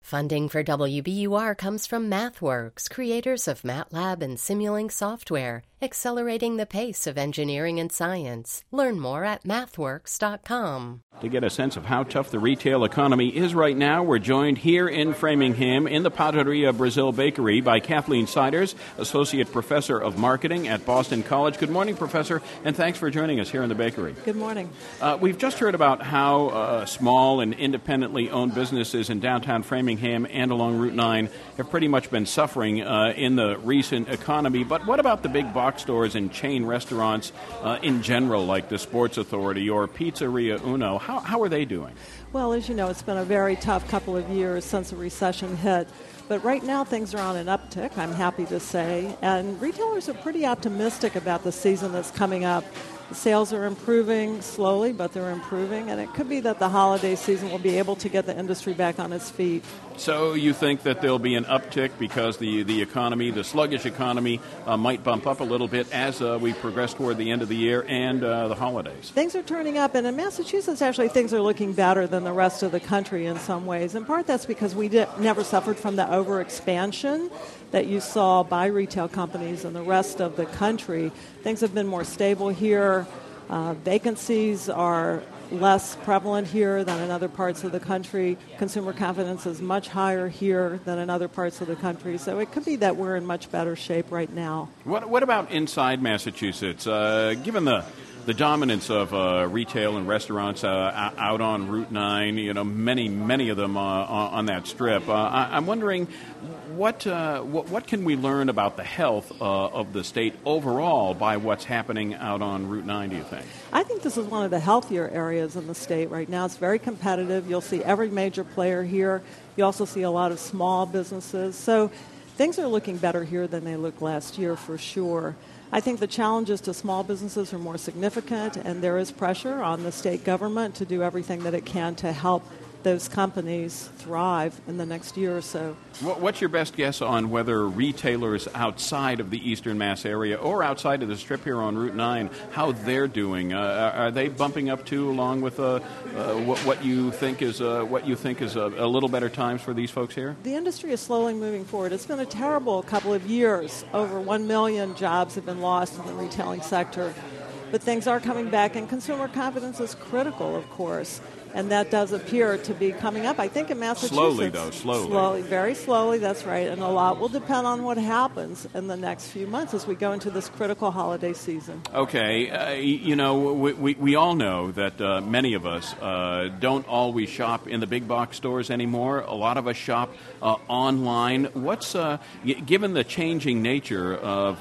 Funding for WBUR comes from MathWorks, creators of MATLAB and Simulink software, accelerating the pace of engineering and science. Learn more at mathworks.com. To get a sense of how tough the retail economy is right now, we're joined here in Framingham in the Padaria Brazil Bakery by Kathleen Siders, Associate Professor of Marketing at Boston College. Good morning, Professor, and thanks for joining us here in the bakery. Good morning. We've just heard about how small and independently owned businesses in downtown Framingham and along Route 9 have pretty much been suffering in the recent economy. But what about the big box stores and chain restaurants in general, like the Sports Authority or Pizzeria Uno? How are they doing? Well, as you know, it's been a very tough couple of years since the recession hit. But right now, things are on an uptick, I'm happy to say. And retailers are pretty optimistic about the season that's coming up. The sales are improving slowly, but they're improving. And it could be that the holiday season will be able to get the industry back on its feet. So you think that there'll be an uptick because the economy, the sluggish economy, might bump up a little bit as we progress toward the end of the year and the holidays? Things are turning up, and in Massachusetts, actually, things are looking better than the rest of the country in some ways. In part, that's because we never suffered from the overexpansion that you saw by retail companies in the rest of the country. Things have been more stable here. Vacancies are less prevalent here than in other parts of the country. Consumer confidence is much higher here than in other parts of the country. So it could be that we're in much better shape right now. What about inside Massachusetts? Given the dominance of retail and restaurants out on Route 9, you know, many of them on that strip, I'm wondering what can we learn about the health of the state overall by what's happening out on Route 9, do you think? I think this is one of the healthier areas in the state right now. It's very competitive. You'll see every major player here. You also see a lot of small businesses. So things are looking better here than they looked last year for sure. I think the challenges to small businesses are more significant, and there is pressure on the state government to do everything that it can to help those companies thrive in the next year or so. What's your best guess on whether retailers outside of the Eastern Mass area or outside of the strip here on Route 9, how they're doing? Are they bumping up too, along with what you think is a little better times for these folks here? The industry is slowly moving forward. It's been a terrible couple of years. Over 1 million jobs have been lost in the retailing sector. But things are coming back, and consumer confidence is critical, of course. And that does appear to be coming up. I think in Massachusetts. Slowly, though, slowly. Very slowly, that's right. And a lot will depend on what happens in the next few months as we go into this critical holiday season. Okay. We all know that many of us don't always shop in the big box stores anymore. A lot of us shop online. What's given the changing nature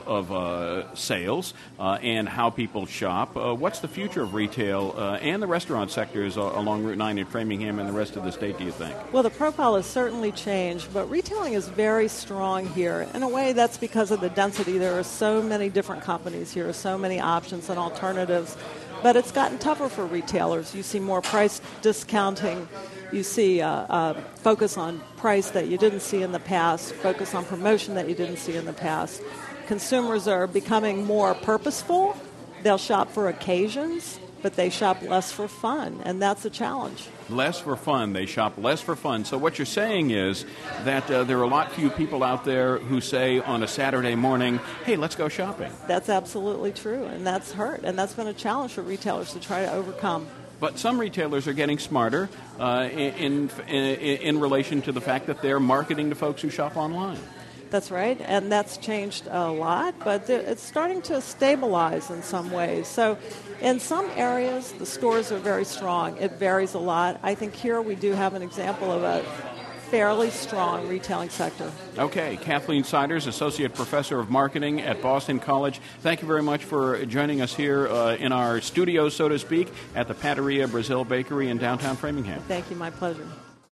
of sales and how people shop, what's the future of retail and the restaurant sectors along Route 9 in Framingham and the rest of the state, do you think? Well, the profile has certainly changed, but retailing is very strong here. In a way, that's because of the density. There are so many different companies here, so many options and alternatives, but it's gotten tougher for retailers. You see more price discounting. You see focus on price that you didn't see in the past, focus on promotion that you didn't see in the past. Consumers are becoming more purposeful. They'll shop for occasions, but they shop less for fun, and that's a challenge. Less for fun. They shop less for fun. So what you're saying is that there are a lot few people out there who say on a Saturday morning, hey, let's go shopping. That's absolutely true, and that's hurt, and that's been a challenge for retailers to try to overcome. But some retailers are getting smarter in relation to the fact that they're marketing to folks who shop online. That's right, and that's changed a lot, but it's starting to stabilize in some ways. So in some areas, the stores are very strong. It varies a lot. I think here we do have an example of a fairly strong retailing sector. Okay, Kathleen Siders, Associate Professor of Marketing at Boston College. Thank you very much for joining us here in our studio, so to speak, at the Padaria Brazil Bakery in downtown Framingham. Thank you, my pleasure.